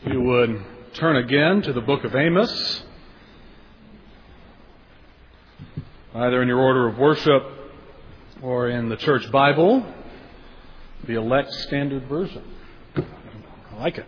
If you would turn again to the book of Amos, either in your order of worship or in the church Bible, the Elect Standard Version. I like it.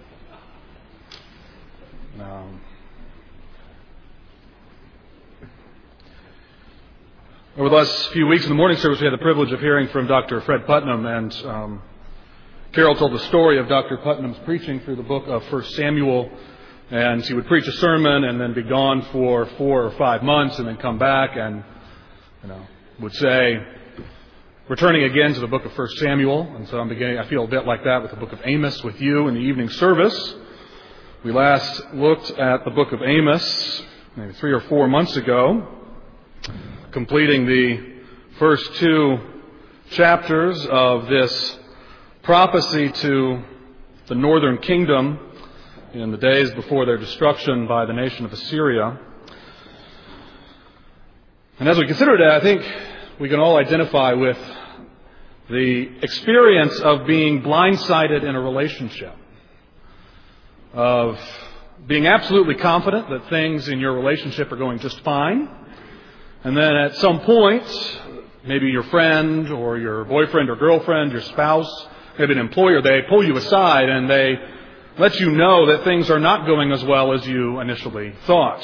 Over the last few weeks in the morning service, we had the privilege of hearing from Dr. Fred Putnam, and Carol told the story of Dr. Putnam's preaching through the book of 1 Samuel, and he would preach a sermon and then be gone for 4 or 5 months and then come back and, would say, returning again to the book of 1 Samuel. And so I feel a bit like that with the book of Amos with you in the evening service. We last looked at the book of Amos maybe 3 or 4 months ago, completing the first 2 chapters of this prophecy to the northern kingdom in the days before their destruction by the nation of Assyria. And as we consider that, I think we can all identify with the experience of being blindsided in a relationship, of being absolutely confident that things in your relationship are going just fine, and then at some point, maybe your friend or your boyfriend or girlfriend, your spouse, maybe an employer, they pull you aside and they let you know that things are not going as well as you initially thought.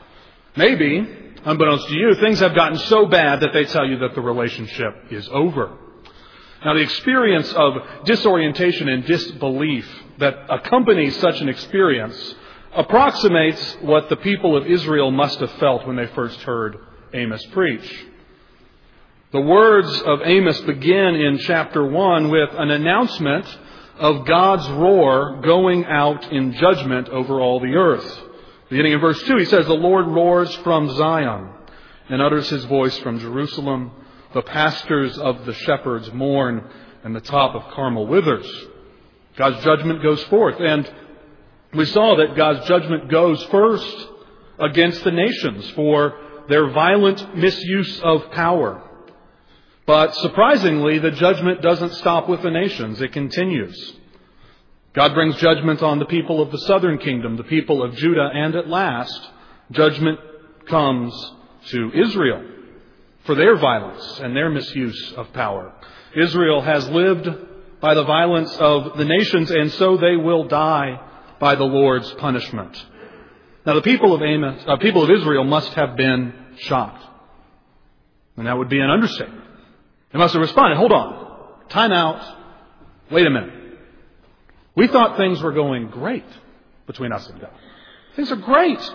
Maybe, unbeknownst to you, things have gotten so bad that they tell you that the relationship is over. Now, the experience of disorientation and disbelief that accompanies such an experience approximates what the people of Israel must have felt when they first heard Amos preach. The words of Amos begin in chapter 1 with an announcement of God's roar going out in judgment over all the earth. Beginning in verse 2, he says, "The Lord roars from Zion and utters his voice from Jerusalem. The pastures of the shepherds mourn, and the top of Carmel withers." God's judgment goes forth. And we saw that God's judgment goes first against the nations for their violent misuse of power. But surprisingly, the judgment doesn't stop with the nations. It continues. God brings judgment on the people of the southern kingdom, the people of Judah, and at last, judgment comes to Israel for their violence and their misuse of power. Israel has lived by the violence of the nations, and so they will die by the Lord's punishment. Now, the people of Israel must have been shocked. And that would be an understatement. They must have responded, "Hold on, time out, wait a minute. We thought things were going great between us and God. Things are great.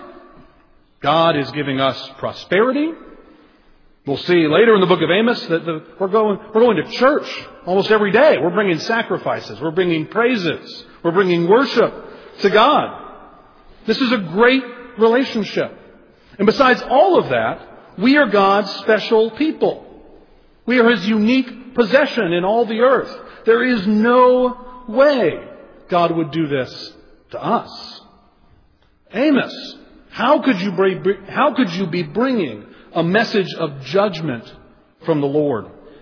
God is giving us prosperity. We'll see later in the book of Amos that we're going to church almost every day. We're bringing sacrifices. We're bringing praises. We're bringing worship to God. This is a great relationship. And besides all of that, we are God's special people. We are His unique possession in all the earth. There is no way God would do this to us. Amos, how could you be bringing a message of judgment from the Lord?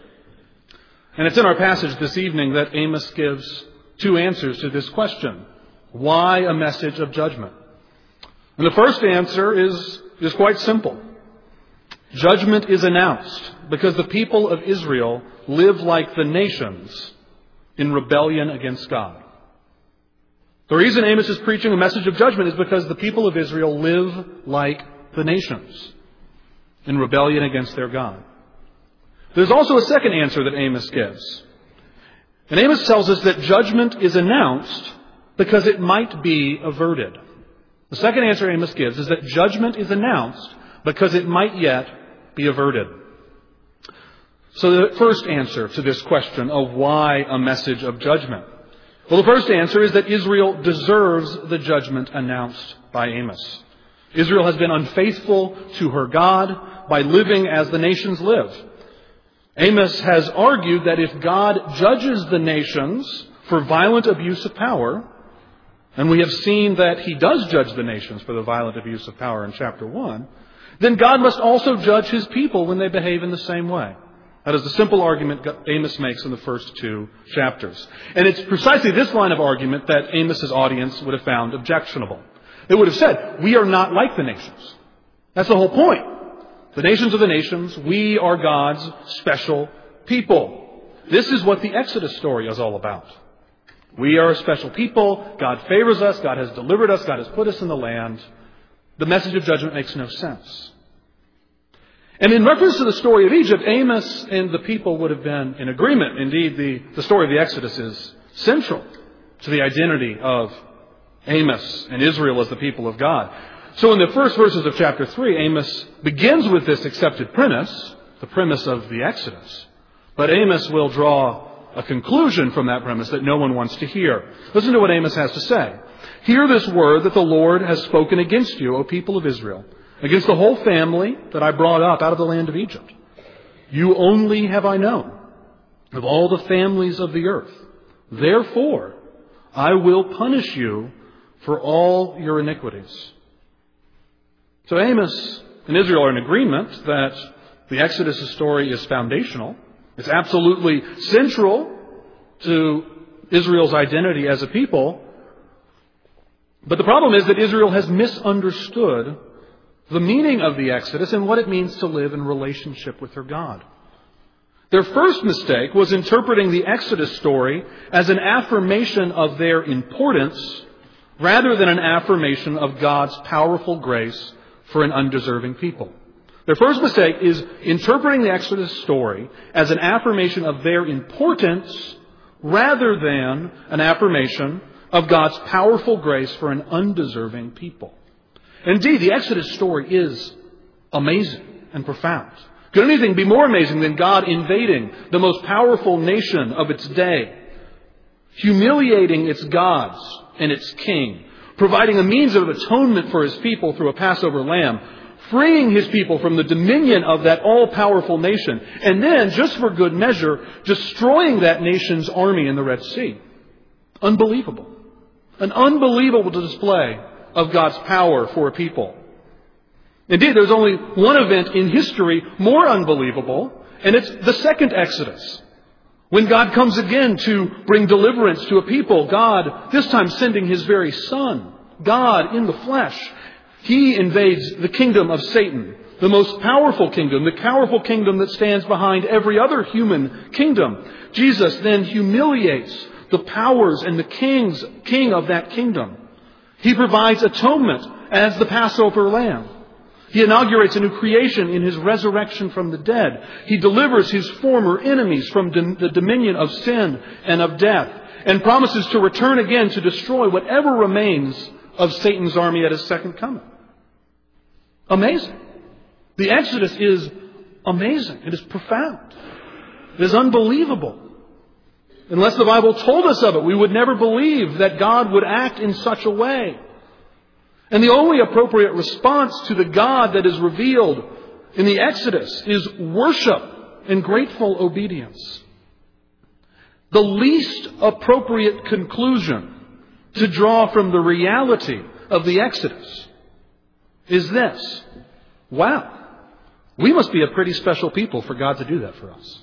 And it's in our passage this evening that Amos gives 2 answers to this question. Why a message of judgment? And the first answer is quite simple. Judgment is announced because the people of Israel live like the nations in rebellion against God. The reason Amos is preaching a message of judgment is because the people of Israel live like the nations in rebellion against their God. There's also a second answer that Amos gives. And Amos tells us that judgment is announced because it might be averted. The second answer Amos gives is that judgment is announced because it might yet be averted. So the first answer to this question of why a message of judgment. Well, the first answer is that Israel deserves the judgment announced by Amos. Israel has been unfaithful to her God by living as the nations live. Amos has argued that if God judges the nations for violent abuse of power, and we have seen that He does judge the nations for the violent abuse of power in chapter 1, then God must also judge His people when they behave in the same way. That is the simple argument Amos makes in the first 2 chapters. And it's precisely this line of argument that Amos's audience would have found objectionable. They would have said, we are not like the nations. That's the whole point. The nations are the nations. We are God's special people. This is what the Exodus story is all about. We are a special people. God favors us. God has delivered us. God has put us in the land. The message of judgment makes no sense. And in reference to the story of Egypt, Amos and the people would have been in agreement. Indeed, the story of the Exodus is central to the identity of Amos and Israel as the people of God. So in the first verses of chapter 3, Amos begins with this accepted premise, the premise of the Exodus. But Amos will draw a conclusion from that premise that no one wants to hear. Listen to what Amos has to say. Hear this word that the Lord has spoken against you, O people of Israel, against the whole family that I brought up out of the land of Egypt. You only have I known of all the families of the earth. Therefore, I will punish you for all your iniquities. So Amos and Israel are in agreement that the Exodus story is foundational. It's absolutely central to Israel's identity as a people. But the problem is that Israel has misunderstood the meaning of the Exodus and what it means to live in relationship with their God. Their first mistake was interpreting the Exodus story as an affirmation of their importance rather than an affirmation of God's powerful grace for an undeserving people. Their first mistake is interpreting the Exodus story as an affirmation of their importance rather than an affirmation of God's powerful grace for an undeserving people. Indeed, the Exodus story is amazing and profound. Could anything be more amazing than God invading the most powerful nation of its day, humiliating its gods and its king, providing a means of atonement for His people through a Passover lamb, freeing His people from the dominion of that all-powerful nation, and then, just for good measure, destroying that nation's army in the Red Sea? Unbelievable. An unbelievable display of God's power for a people. Indeed, there's only one event in history more unbelievable, and it's the second Exodus. When God comes again to bring deliverance to a people, God, this time sending His very Son, God in the flesh, He invades the kingdom of Satan, the most powerful kingdom, the powerful kingdom that stands behind every other human kingdom. Jesus then humiliates the powers and the king of that kingdom. He provides atonement as the Passover lamb. He inaugurates a new creation in His resurrection from the dead. He delivers His former enemies from the dominion of sin and of death, and promises to return again to destroy whatever remains of Satan's army at His second coming. Amazing. The Exodus is amazing. It is profound. It is unbelievable. Unless the Bible told us of it, we would never believe that God would act in such a way. And the only appropriate response to the God that is revealed in the Exodus is worship and grateful obedience. The least appropriate conclusion to draw from the reality of the Exodus is this: wow, we must be a pretty special people for God to do that for us.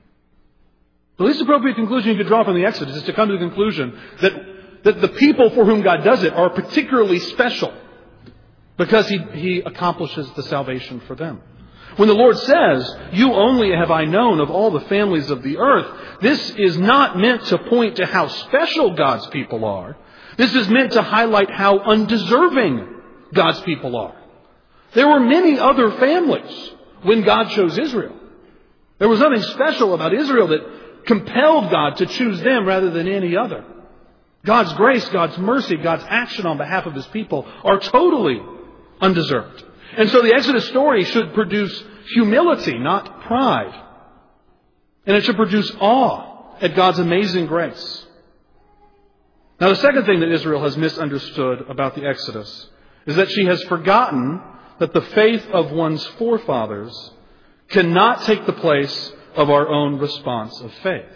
The least appropriate conclusion you could draw from the Exodus is to come to the conclusion that the people for whom God does it are particularly special because He accomplishes the salvation for them. When the Lord says, "You only have I known of all the families of the earth," this is not meant to point to how special God's people are. This is meant to highlight how undeserving God's people are. There were many other families when God chose Israel. There was nothing special about Israel that compelled God to choose them rather than any other. God's grace, God's mercy, God's action on behalf of His people are totally undeserved. And so the Exodus story should produce humility, not pride. And it should produce awe at God's amazing grace. Now, the second thing that Israel has misunderstood about the Exodus is that she has forgotten that the faith of one's forefathers cannot take the place of our own response of faith.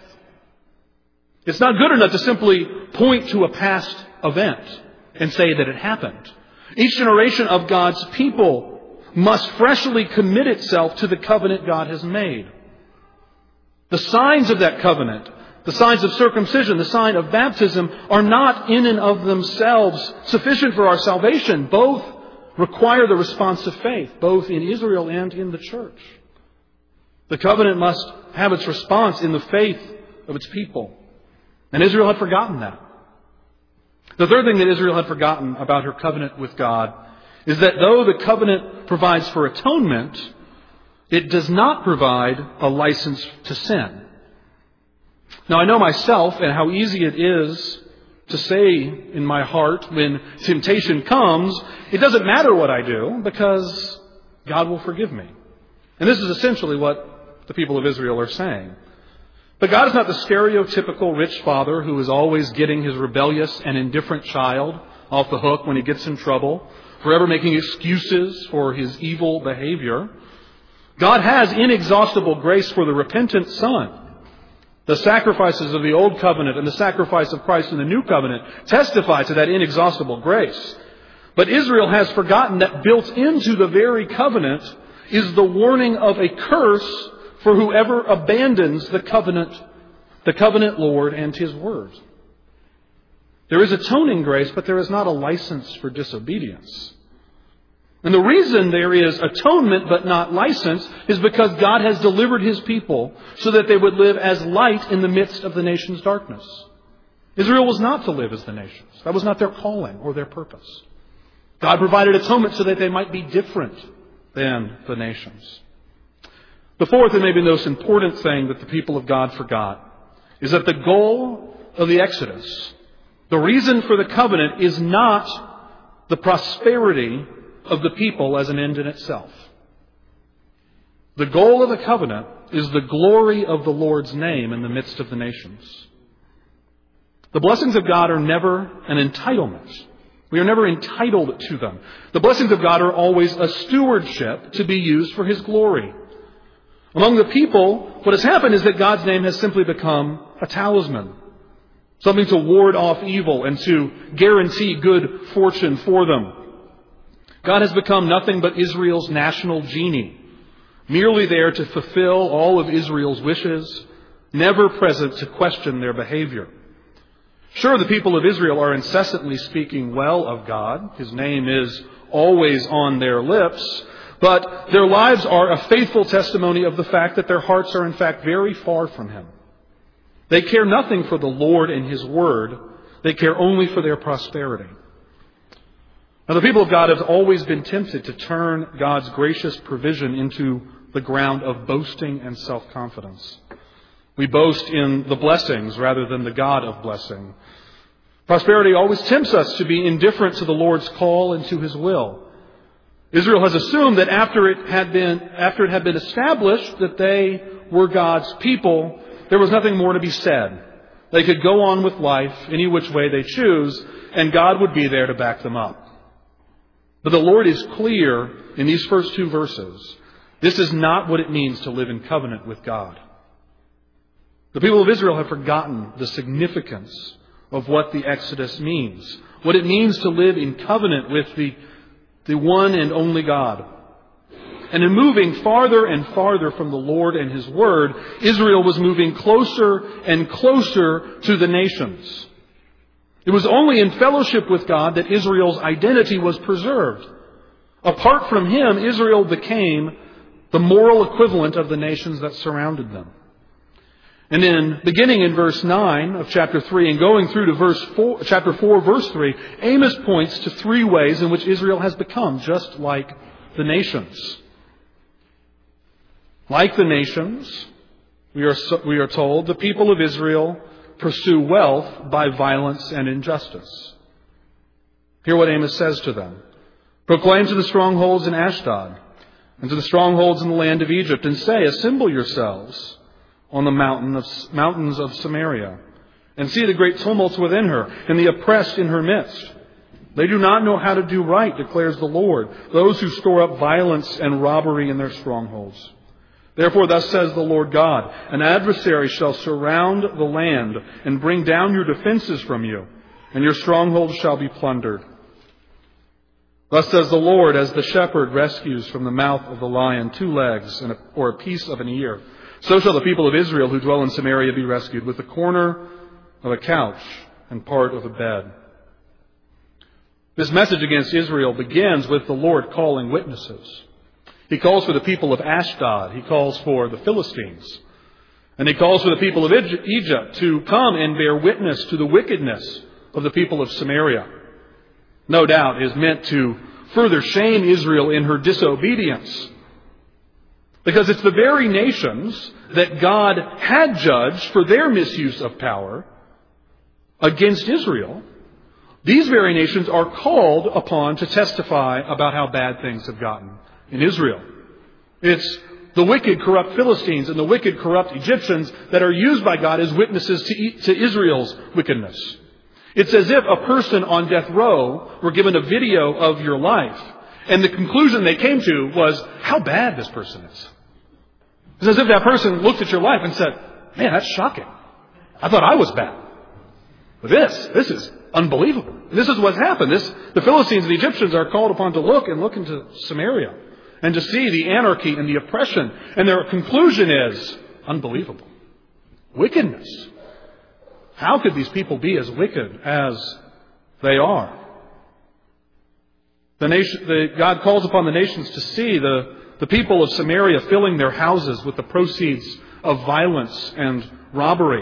It's not good enough to simply point to a past event and say that it happened. Each generation of God's people must freshly commit itself to the covenant God has made. The signs of that covenant, the signs of circumcision, the sign of baptism, are not in and of themselves sufficient for our salvation. Both require the response of faith, both in Israel and in the church. The covenant must have its response in the faith of its people. And Israel had forgotten that. The third thing that Israel had forgotten about her covenant with God is that though the covenant provides for atonement, it does not provide a license to sin. Now, I know myself and how easy it is to say in my heart when temptation comes, it doesn't matter what I do because God will forgive me. And this is essentially what the people of Israel are saying. But God is not the stereotypical rich father who is always getting his rebellious and indifferent child off the hook when he gets in trouble, forever making excuses for his evil behavior. God has inexhaustible grace for the repentant son. The sacrifices of the Old Covenant and the sacrifice of Christ in the New Covenant testify to that inexhaustible grace. But Israel has forgotten that built into the very covenant is the warning of a curse for whoever abandons the covenant Lord and His Word. There is atoning grace, but there is not a license for disobedience. And the reason there is atonement but not license is because God has delivered His people so that they would live as light in the midst of the nation's darkness. Israel was not to live as the nations. That was not their calling or their purpose. God provided atonement so that they might be different than the nations. The fourth and maybe most important thing that the people of God forgot is that the goal of the Exodus, the reason for the covenant, is not the prosperity of the people as an end in itself. The goal of the covenant is the glory of the Lord's name in the midst of the nations. The blessings of God are never an entitlement. We are never entitled to them. The blessings of God are always a stewardship to be used for His glory. Among the people, what has happened is that God's name has simply become a talisman, something to ward off evil and to guarantee good fortune for them. God has become nothing but Israel's national genie, merely there to fulfill all of Israel's wishes, never present to question their behavior. Sure, the people of Israel are incessantly speaking well of God. His name is always on their lips. But their lives are a faithful testimony of the fact that their hearts are in fact very far from Him. They care nothing for the Lord and His Word. They care only for their prosperity. Now, the people of God have always been tempted to turn God's gracious provision into the ground of boasting and self-confidence. We boast in the blessings rather than the God of blessing. Prosperity always tempts us to be indifferent to the Lord's call and to His will. Israel has assumed that after it had been established that they were God's people, there was nothing more to be said. They could go on with life any which way they choose, and God would be there to back them up. But the Lord is clear in these first two verses. This is not what it means to live in covenant with God. The people of Israel have forgotten the significance of what the Exodus means, what it means to live in covenant with the one and only God. And in moving farther and farther from the Lord and His Word, Israel was moving closer and closer to the nations. It was only in fellowship with God that Israel's identity was preserved. Apart from Him, Israel became the moral equivalent of the nations that surrounded them. And then, beginning in verse 9 of chapter 3 and going through to chapter 4, verse 3, Amos points to three ways in which Israel has become just like the nations. Like the nations, we are told, the people of Israel pursue wealth by violence and injustice. Hear what Amos says to them. Proclaim to the strongholds in Ashdod and to the strongholds in the land of Egypt, and say, assemble yourselves on the mountains of Samaria, and see the great tumults within her, and the oppressed in her midst. They do not know how to do right, declares the Lord, those who store up violence and robbery in their strongholds. Therefore, thus says the Lord God, an adversary shall surround the land and bring down your defenses from you, and your strongholds shall be plundered. Thus says the Lord, as the shepherd rescues from the mouth of the lion 2 legs or a piece of an ear, So shall the people of Israel who dwell in Samaria be rescued with the corner of a couch and part of a bed. This message against Israel begins with the Lord calling witnesses. He calls for the people of Ashdod. He calls for the Philistines. And he calls for the people of Egypt to come and bear witness to the wickedness of the people of Samaria. No doubt is meant to further shame Israel in her disobedience. Because it's the very nations that God had judged for their misuse of power against Israel. These very nations are called upon to testify about how bad things have gotten in Israel. It's the wicked, corrupt Philistines and the wicked, corrupt Egyptians that are used by God as witnesses to Israel's wickedness. It's as if a person on death row were given a video of your life, and the conclusion they came to was how bad this person is. It's as if that person looked at your life and said, man, that's shocking. I thought I was bad. But this is unbelievable. This is what's happened. The Philistines and the Egyptians are called upon to look into Samaria and to see the anarchy and the oppression. And their conclusion is unbelievable. Wickedness. How could these people be as wicked as they are? God calls upon the nations to see the people of Samaria filling their houses with the proceeds of violence and robbery,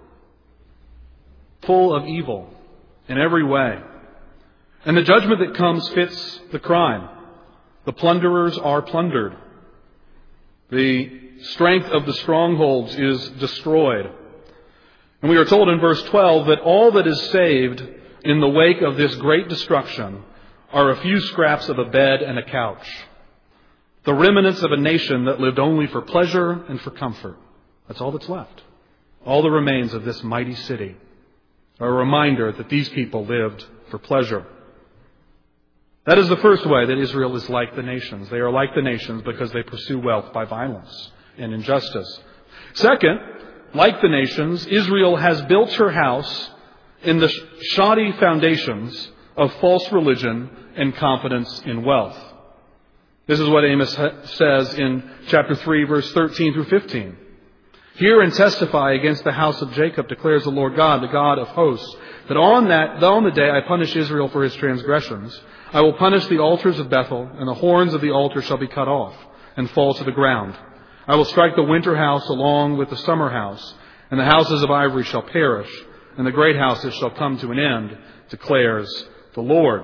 full of evil in every way. And the judgment that comes fits the crime. The plunderers are plundered. The strength of the strongholds is destroyed. And we are told in verse 12 that all that is saved in the wake of this great destruction are a few scraps of a bed and a couch. The remnants of a nation that lived only for pleasure and for comfort. That's all that's left. All that remains of this mighty city are a reminder that these people lived for pleasure. That is the first way that Israel is like the nations. They are like the nations because they pursue wealth by violence and injustice. Second, like the nations, Israel has built her house in the shoddy foundations of false religion and confidence in wealth. This is what Amos says in chapter 3, verse 13 through 15. Hear and testify against the house of Jacob, declares the Lord God, the God of hosts, that on the day I punish Israel for his transgressions, I will punish the altars of Bethel, and the horns of the altar shall be cut off and fall to the ground. I will strike the winter house along with the summer house, and the houses of ivory shall perish, and the great houses shall come to an end, declares the Lord.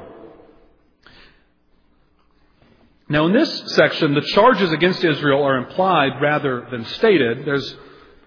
Now in this section, the charges against Israel are implied rather than stated. There's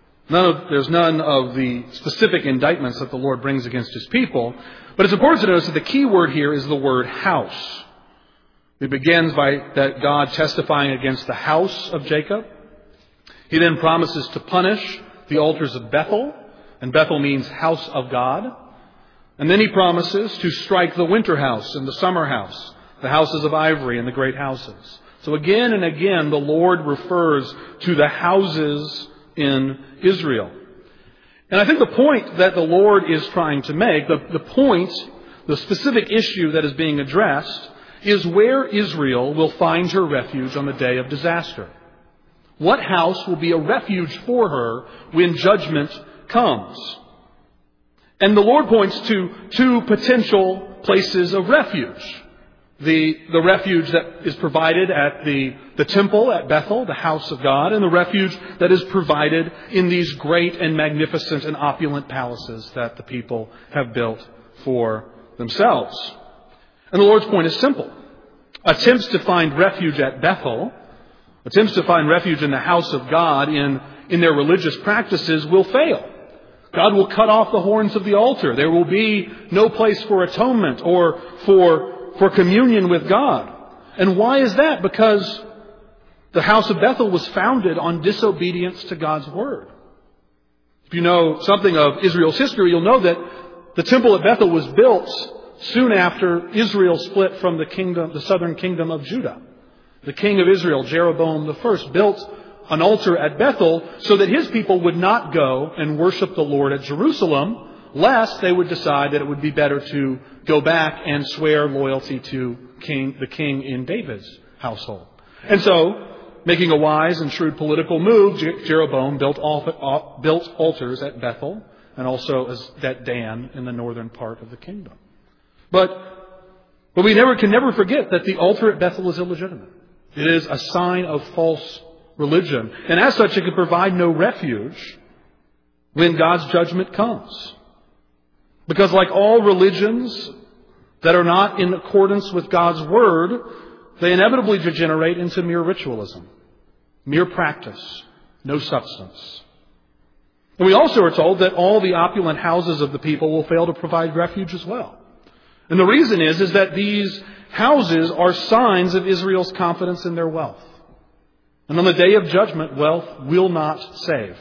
none of the specific indictments that the Lord brings against his people. But it's important to notice that the key word here is the word house. It begins by that God testifying against the house of Jacob. He then promises to punish the altars of Bethel, and Bethel means house of God. And then he promises to strike the winter house and the summer house, the houses of ivory and the great houses. So again and again, the Lord refers to the houses in Israel. And I think the point that the Lord is trying to make, the specific issue that is being addressed, is where Israel will find her refuge on the day of disaster. What house will be a refuge for her when judgment comes? And the Lord points to two potential places of refuge. The refuge that is provided at the temple at Bethel, the house of God, and the refuge that is provided in these great and magnificent and opulent palaces that the people have built for themselves. And the Lord's point is simple. Attempts to find refuge at Bethel, attempts to find refuge in the house of God in their religious practices will fail. God will cut off the horns of the altar. There will be no place for atonement or for communion with God. And why is that? Because the house of Bethel was founded on disobedience to God's word. If you know something of Israel's history, you'll know that the temple at Bethel was built soon after Israel split from the southern kingdom of Judah. The king of Israel, Jeroboam I, built an altar at Bethel so that his people would not go and worship the Lord at Jerusalem, lest they would decide that it would be better to go back and swear loyalty to the king in David's household. And so making a wise and shrewd political move, Jeroboam built altars at Bethel and also at Dan in the northern part of the kingdom. But we can never forget that the altar at Bethel is illegitimate. It is a sign of false religion. And as such, it can provide no refuge when God's judgment comes. Because like all religions that are not in accordance with God's Word, they inevitably degenerate into mere ritualism, mere practice, no substance. And we also are told that all the opulent houses of the people will fail to provide refuge as well. And the reason is that these houses are signs of Israel's confidence in their wealth. And on the day of judgment, wealth will not save.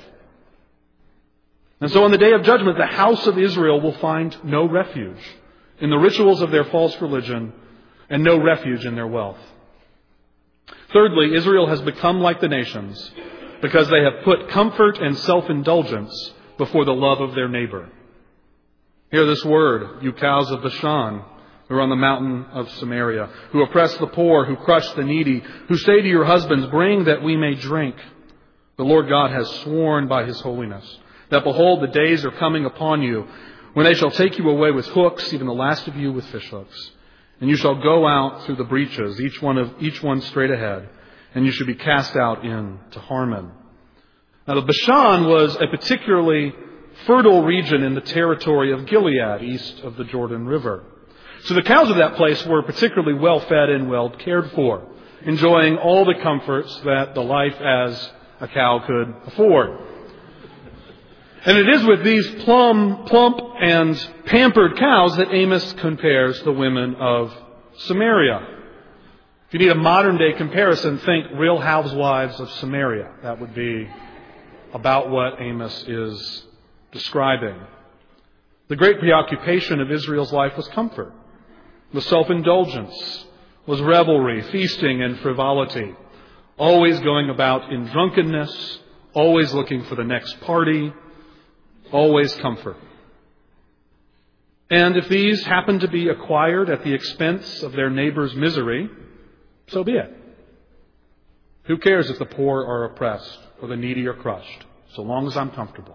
And so on the day of judgment, the house of Israel will find no refuge in the rituals of their false religion and no refuge in their wealth. Thirdly, Israel has become like the nations because they have put comfort and self-indulgence before the love of their neighbor. Hear this word, you cows of Bashan, who are on the mountain of Samaria, who oppress the poor, who crush the needy, who say to your husbands, bring that we may drink. The Lord God has sworn by His holiness that, behold, the days are coming upon you when they shall take you away with hooks, even the last of you with fish hooks. And you shall go out through the breaches, each one straight ahead, and you shall be cast out into Harmon. Now, the Bashan was a particularly fertile region in the territory of Gilead, east of the Jordan River. So the cows of that place were particularly well fed and well cared for, enjoying all the comforts that the life as a cow could afford. And it is with these plump and pampered cows that Amos compares the women of Samaria. If you need a modern day comparison, think Real Housewives of Samaria. That would be about what Amos is describing. The great preoccupation of Israel's life was comfort, was self-indulgence, was revelry, feasting, and frivolity. Always going about in drunkenness, always looking for the next party, always comfort. And if these happen to be acquired at the expense of their neighbor's misery, so be it. Who cares if the poor are oppressed or the needy are crushed, so long as I'm comfortable?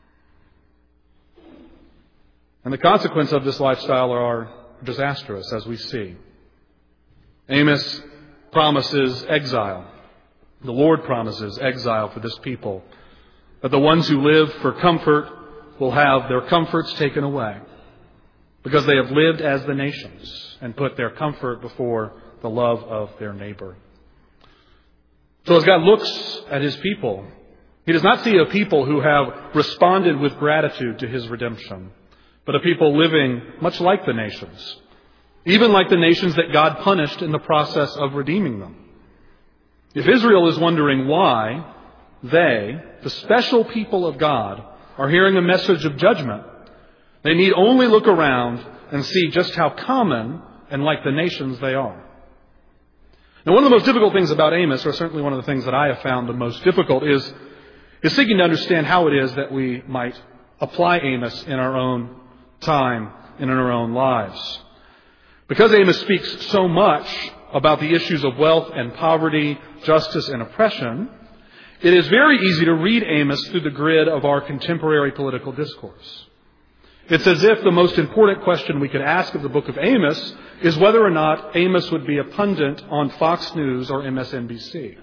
And the consequence of this lifestyle are disastrous, as we see. Amos promises exile. The Lord promises exile for this people. That the ones who live for comfort will have their comforts taken away, because they have lived as the nations and put their comfort before the love of their neighbor. So as God looks at His people, He does not see a people who have responded with gratitude to His redemption, but a people living much like the nations, even like the nations that God punished in the process of redeeming them. If Israel is wondering why they, the special people of God, are hearing a message of judgment, they need only look around and see just how common and like the nations they are. Now, one of the most difficult things about Amos, or certainly one of the things that I have found the most difficult, is seeking to understand how it is that we might apply Amos in our own time and in our own lives. Because Amos speaks so much about the issues of wealth and poverty, justice and oppression, it is very easy to read Amos through the grid of our contemporary political discourse. It's as if the most important question we could ask of the book of Amos is whether or not Amos would be a pundit on Fox News or MSNBC.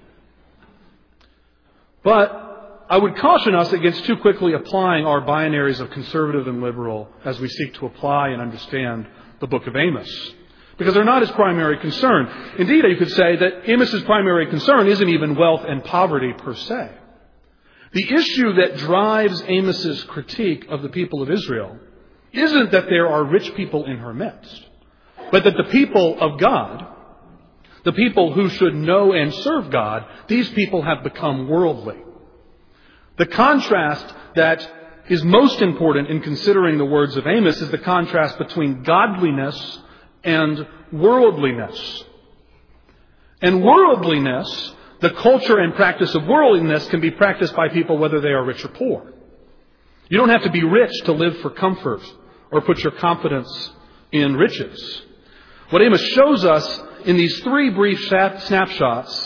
But I would caution us against too quickly applying our binaries of conservative and liberal as we seek to apply and understand the book of Amos, because they're not his primary concern. Indeed, you could say that Amos's primary concern isn't even wealth and poverty per se. The issue that drives Amos's critique of the people of Israel isn't that there are rich people in her midst, but that the people of God, the people who should know and serve God, these people have become worldly. The contrast that is most important in considering the words of Amos is the contrast between godliness and worldliness. And worldliness, the culture and practice of worldliness, can be practiced by people whether they are rich or poor. You don't have to be rich to live for comfort or put your confidence in riches. What Amos shows us in these three brief snapshots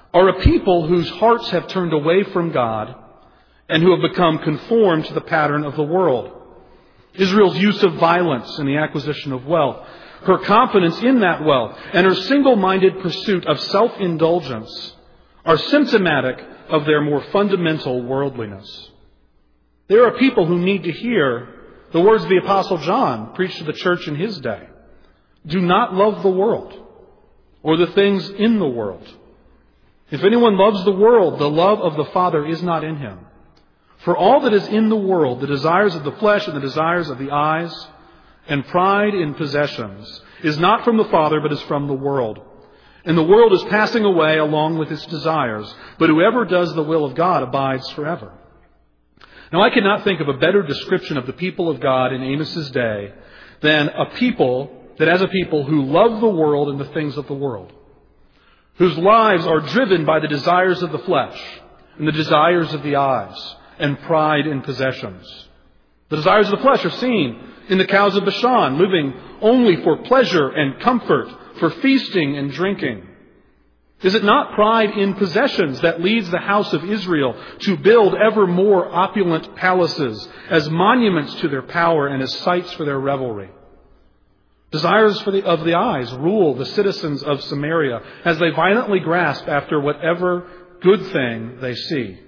are a people whose hearts have turned away from God and who have become conformed to the pattern of the world. Israel's use of violence in the acquisition of wealth, her confidence in that wealth, and her single-minded pursuit of self-indulgence are symptomatic of their more fundamental worldliness. There are people who need to hear the words the Apostle John preached to the church in his day. Do not love the world or the things in the world. If anyone loves the world, the love of the Father is not in him. For all that is in the world, the desires of the flesh and the desires of the eyes and pride in possessions, is not from the Father, but is from the world. And the world is passing away along with its desires, but whoever does the will of God abides forever. Now, I cannot think of a better description of the people of God in Amos's day than as a people who love the world and the things of the world, whose lives are driven by the desires of the flesh and the desires of the eyes and pride in possessions. The desires of the flesh are seen in the cows of Bashan, living only for pleasure and comfort, for feasting and drinking. Is it not pride in possessions that leads the house of Israel to build ever more opulent palaces as monuments to their power and as sites for their revelry? Desires of the eyes rule the citizens of Samaria as they violently grasp after whatever good thing they see.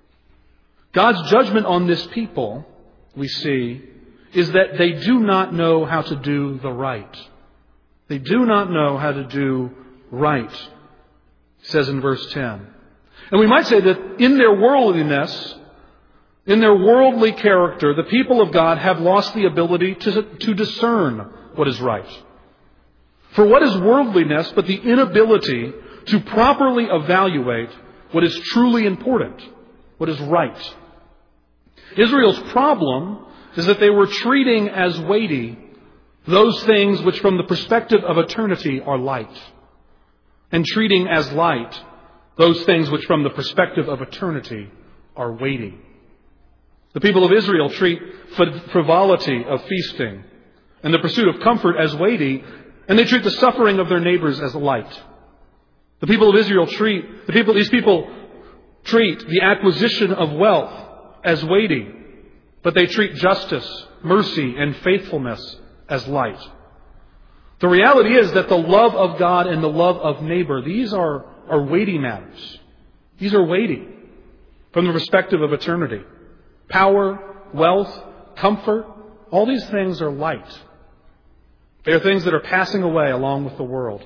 God's judgment on this people, we see, is that they do not know how to do the right. They do not know how to do right, it says in verse 10. And we might say that in their worldliness, in their worldly character, the people of God have lost the ability to discern what is right. For what is worldliness but the inability to properly evaluate what is truly important, what is right? Israel's problem is that they were treating as weighty those things which from the perspective of eternity are light, and treating as light those things which from the perspective of eternity are weighty. The people of Israel treat frivolity of feasting and the pursuit of comfort as weighty, and they treat the suffering of their neighbors as light. These people treat the acquisition of wealth as weighty, but they treat justice, mercy, and faithfulness as light. The reality is that the love of God and the love of neighbor, these are weighty matters. These are weighty from the perspective of eternity. Power, wealth, comfort, all these things are light. They are things that are passing away along with the world.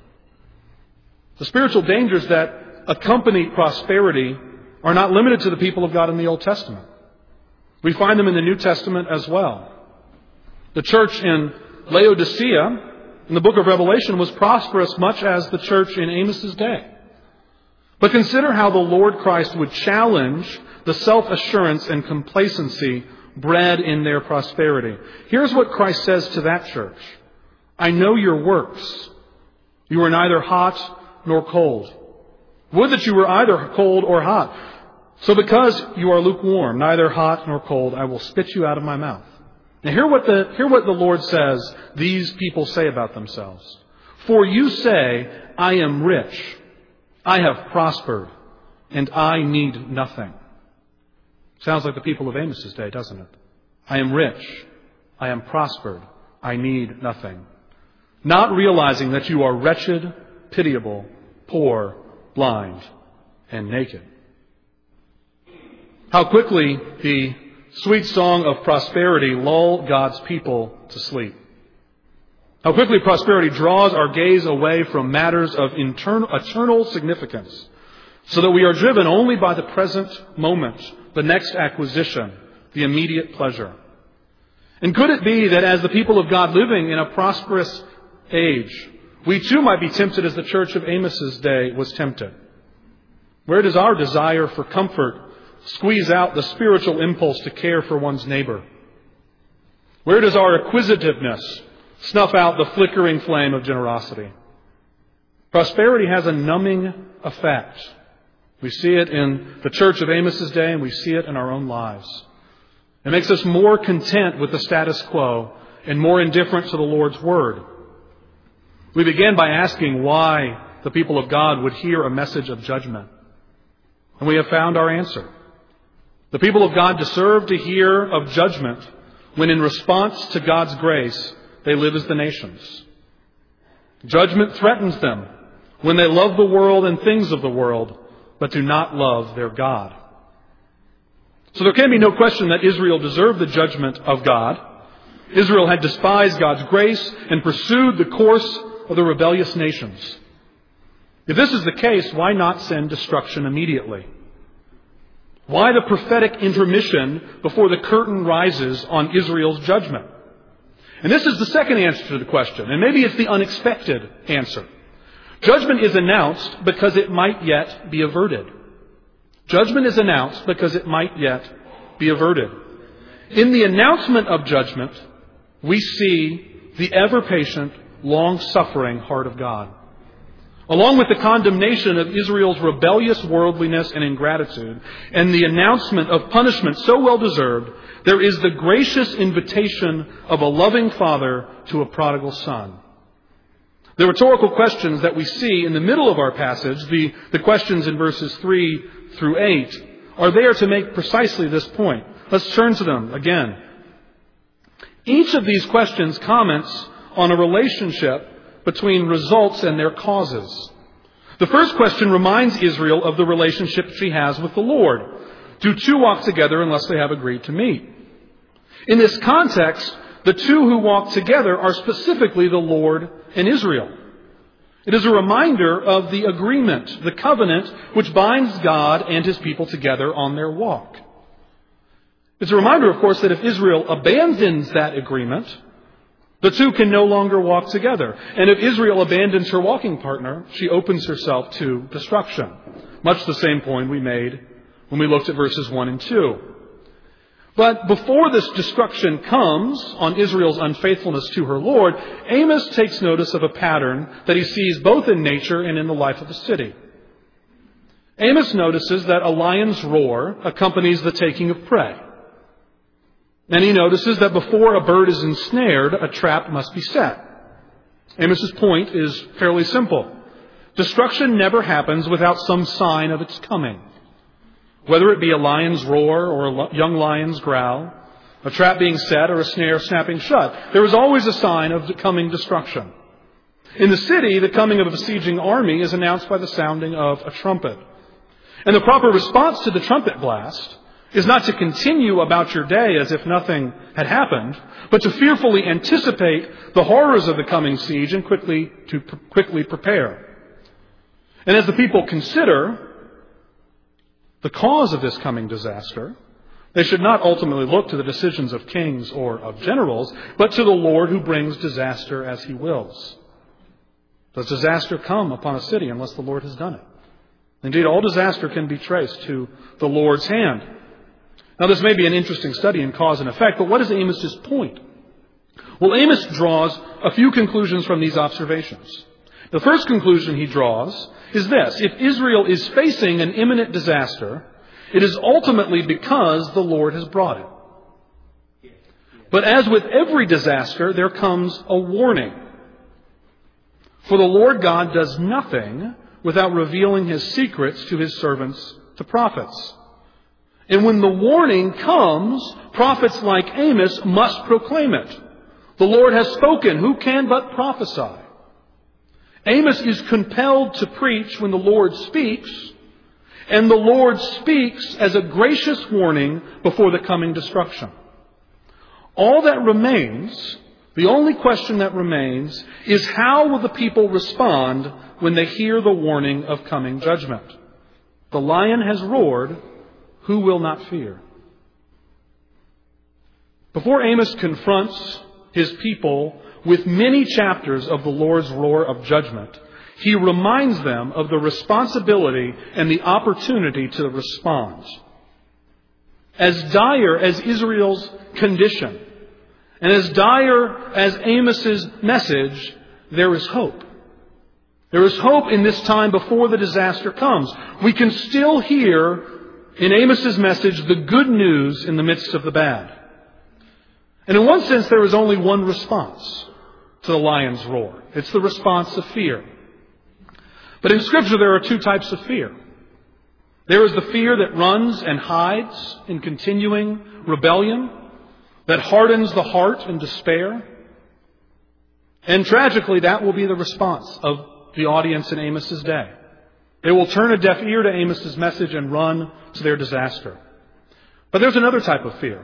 The spiritual dangers that accompany prosperity are not limited to the people of God in the Old Testament. We find them in the New Testament as well. The church in Laodicea, in the book of Revelation, was prosperous much as the church in Amos's day. But consider how the Lord Christ would challenge the self-assurance and complacency bred in their prosperity. Here's what Christ says to that church. I know your works. You are neither hot nor cold. Would that you were either cold or hot. So because you are lukewarm, neither hot nor cold, I will spit you out of my mouth. Now hear what the Lord says these people say about themselves. For you say, I am rich, I have prospered, and I need nothing. Sounds like the people of Amos's day, doesn't it? I am rich, I am prospered, I need nothing. Not realizing that you are wretched, pitiable, poor, blind, and naked. How quickly the sweet song of prosperity lull God's people to sleep. How quickly prosperity draws our gaze away from matters of eternal significance, so that we are driven only by the present moment, the next acquisition, the immediate pleasure. And could it be that as the people of God living in a prosperous age, we too might be tempted as the church of Amos's day was tempted? Where does our desire for comfort squeeze out the spiritual impulse to care for one's neighbor? Where does our acquisitiveness snuff out the flickering flame of generosity? Prosperity has a numbing effect. We see it in the church of Amos's day, and we see it in our own lives. It makes us more content with the status quo and more indifferent to the Lord's word. We begin by asking why the people of God would hear a message of judgment. And we have found our answer. The people of God deserve to hear of judgment when in response to God's grace, they live as the nations. Judgment threatens them when they love the world and things of the world, but do not love their God. So there can be no question that Israel deserved the judgment of God. Israel had despised God's grace and pursued the course of the rebellious nations. If this is the case, why not send destruction immediately? Why the prophetic intermission before the curtain rises on Israel's judgment? And this is the second answer to the question, and maybe it's the unexpected answer. Judgment is announced because it might yet be averted. Judgment is announced because it might yet be averted. In the announcement of judgment, we see the ever-patient, long-suffering heart of God. Along with the condemnation of Israel's rebellious worldliness and ingratitude, and the announcement of punishment so well deserved, there is the gracious invitation of a loving father to a prodigal son. The rhetorical questions that we see in the middle of our passage, the questions in verses 3 through 8, are there to make precisely this point. Let's turn to them again. Each of these questions comments on a relationship between results and their causes. The first question reminds Israel of the relationship she has with the Lord. Do two walk together unless they have agreed to meet? In this context, the two who walk together are specifically the Lord and Israel. It is a reminder of the agreement, the covenant, which binds God and His people together on their walk. It's a reminder, of course, that if Israel abandons that agreement, the two can no longer walk together. And if Israel abandons her walking partner, she opens herself to destruction. Much the same point we made when we looked at verses 1 and 2. But before this destruction comes on Israel's unfaithfulness to her Lord, Amos takes notice of a pattern that he sees both in nature and in the life of the city. Amos notices that a lion's roar accompanies the taking of prey. And he notices that before a bird is ensnared, a trap must be set. Amos's point is fairly simple. Destruction never happens without some sign of its coming. Whether it be a lion's roar or a young lion's growl, a trap being set or a snare snapping shut, there is always a sign of the coming destruction. In the city, the coming of a besieging army is announced by the sounding of a trumpet. And the proper response to the trumpet blast is not to continue about your day as if nothing had happened, but to fearfully anticipate the horrors of the coming siege and quickly prepare. And as the people consider the cause of this coming disaster, they should not ultimately look to the decisions of kings or of generals, but to the Lord who brings disaster as He wills. Does disaster come upon a city unless the Lord has done it? Indeed, all disaster can be traced to the Lord's hand. Now, this may be an interesting study in cause and effect, but what is Amos's point? Well, Amos draws a few conclusions from these observations. The first conclusion he draws is this: if Israel is facing an imminent disaster, it is ultimately because the Lord has brought it. But as with every disaster, there comes a warning. For the Lord God does nothing without revealing His secrets to His servants, the prophets. And when the warning comes, prophets like Amos must proclaim it. The Lord has spoken. Who can but prophesy? Amos is compelled to preach when the Lord speaks, and the Lord speaks as a gracious warning before the coming destruction. All that remains, the only question that remains, is how will the people respond when they hear the warning of coming judgment? The lion has roared. Who will not fear? Before Amos confronts his people with many chapters of the Lord's roar of judgment, he reminds them of the responsibility and the opportunity to respond. As dire as Israel's condition, and as dire as Amos's message, there is hope. There is hope in this time before the disaster comes. We can still hear in Amos's message the good news in the midst of the bad. And in one sense, there is only one response to the lion's roar. It's the response of fear. But in Scripture there are two types of fear. There is the fear that runs and hides in continuing rebellion, that hardens the heart in despair. And tragically, that will be the response of the audience in Amos's day. They will turn a deaf ear to Amos's message and run to their disaster. But there's another type of fear.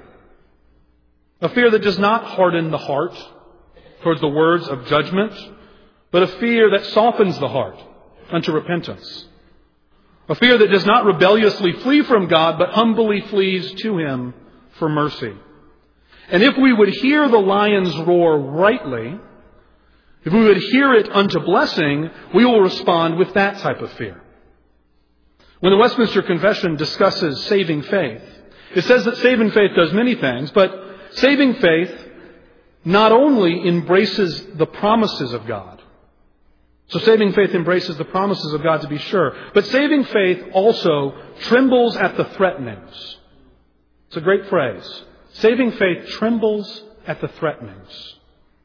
A fear that does not harden the heart towards the words of judgment, but a fear that softens the heart unto repentance. A fear that does not rebelliously flee from God, but humbly flees to Him for mercy. And if we would hear the lion's roar rightly, if we would hear it unto blessing, we will respond with that type of fear. When the Westminster Confession discusses saving faith, it says that saving faith does many things, but saving faith not only embraces the promises of God. So saving faith embraces the promises of God, to be sure. But saving faith also trembles at the threatenings. It's a great phrase. Saving faith trembles at the threatenings.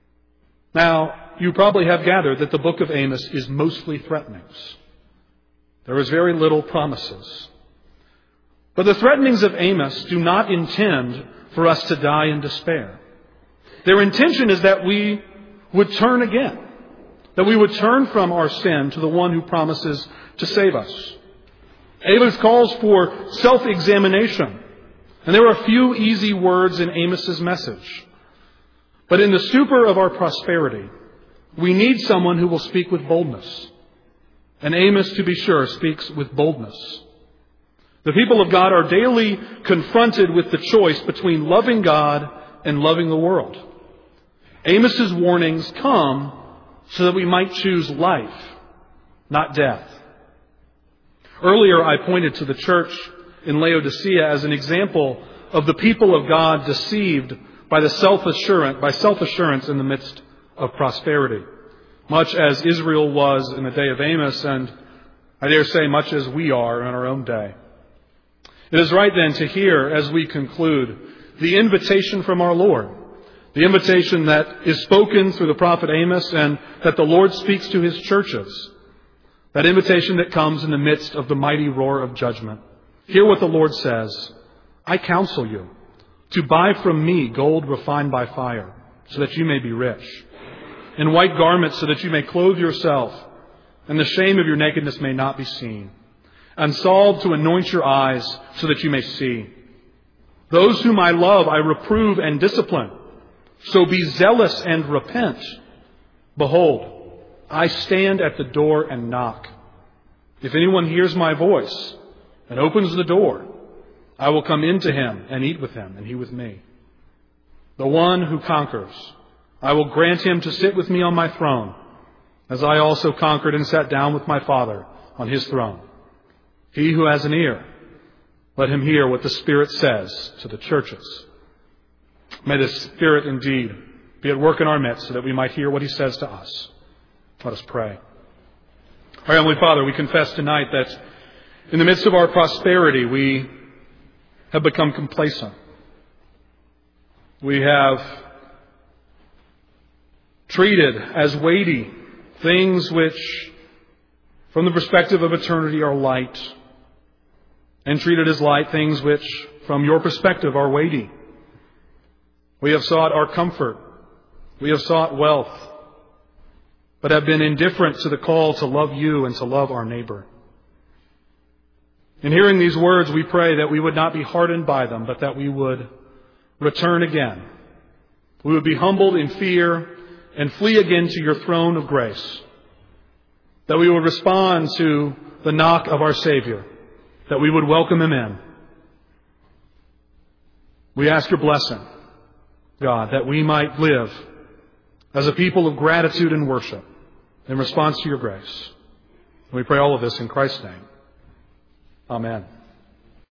Now, you probably have gathered that the book of Amos is mostly threatenings. There is very little promises. But the threatenings of Amos do not intend for us to die in despair. Their intention is that we would turn again, that we would turn from our sin to the one who promises to save us. Amos calls for self-examination. And there are a few easy words in Amos's message. But in the stupor of our prosperity, we need someone who will speak with boldness. And Amos, to be sure, speaks with boldness. The people of God are daily confronted with the choice between loving God and loving the world. Amos's warnings come so that we might choose life, not death. Earlier, I pointed to the church in Laodicea as an example of the people of God deceived by self-assurance in the midst of prosperity, much as Israel was in the day of Amos, and I dare say much as we are in our own day. It is right then to hear, as we conclude, the invitation from our Lord, the invitation that is spoken through the prophet Amos and that the Lord speaks to His churches, that invitation that comes in the midst of the mighty roar of judgment. Hear what the Lord says. I counsel you to buy from me gold refined by fire, so that you may be rich, and white garments so that you may clothe yourself, and the shame of your nakedness may not be seen, and salve to anoint your eyes so that you may see. Those whom I love I reprove and discipline, so be zealous and repent. Behold, I stand at the door and knock. If anyone hears my voice and opens the door, I will come into him and eat with him, and he with me. The one who conquers, I will grant him to sit with me on my throne, as I also conquered and sat down with my Father on His throne. He who has an ear, let him hear what the Spirit says to the churches. May the Spirit indeed be at work in our midst so that we might hear what He says to us. Let us pray. Our Heavenly Father, we confess tonight that in the midst of our prosperity, we have become complacent. We have treated as weighty things which, from the perspective of eternity, are light, and treated as light things which, from your perspective, are weighty. We have sought our comfort. We have sought wealth, but have been indifferent to the call to love you and to love our neighbor. In hearing these words, we pray that we would not be hardened by them, but that we would return again. We would be humbled in fear and flee again to your throne of grace. That we would respond to the knock of our Savior. That we would welcome Him in. We ask your blessing, God, that we might live as a people of gratitude and worship in response to your grace. We pray all of this in Christ's name. Amen.